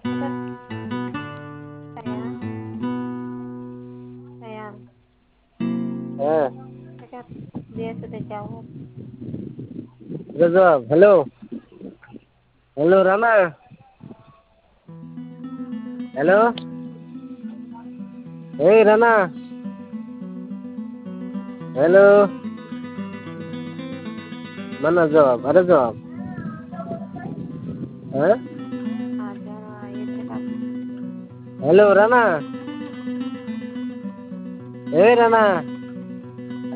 Cakap, sayang, sayang. Cakap, dia sudah jawab. Sudah jawab. Halo. Halo Rama. Halo. Hei Rama. Halo. Mana jawab? Ada jawab? Hah? Ada, ya cakap. Halo Rama. Hei Rama.